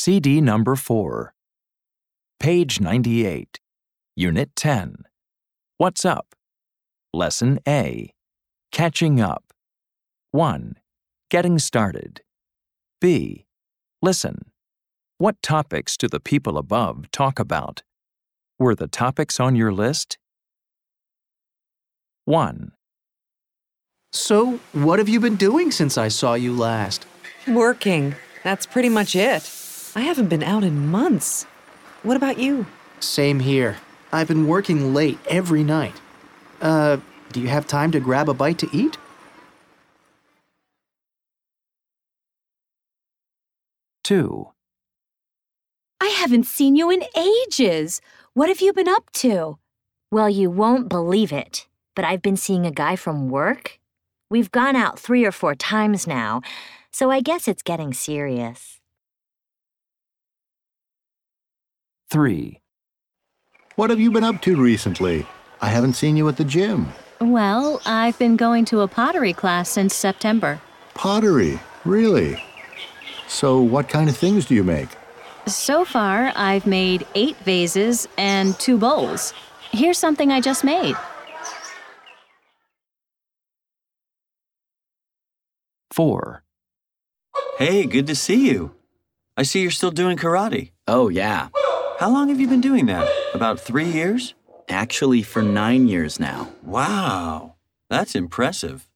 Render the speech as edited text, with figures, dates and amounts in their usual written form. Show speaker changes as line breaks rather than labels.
CD number 4. Page 98. Unit 10. What's up? Lesson A. Catching up. 1. Getting started. B. Listen. What topics do the people above talk about? Were the topics on your list? 1.
So, what have you been doing since I saw you last?
Working. That's pretty much it. I haven't been out in months. What about you?
Same here. I've been working late every night. Do you have time to grab a bite to eat?
Two.
I haven't seen you in ages. What have you been up to? Well, you won't believe it, but I've been seeing a guy from work. We've gone out 3 or 4 times now, so I guess it's getting serious.
3.
What have you been up to recently? I haven't seen you at the gym.
Well, I've been going to a pottery class since September.
Pottery? Really? So what kind of things do you make?
So far, I've made 8 vases and 2 bowls. Here's something I just made.
4.
Hey, good to see you. I see you're still doing karate.
Oh, yeah.
How long have you been doing that? About 3 years?
Actually, for 9 years now.
Wow, that's impressive.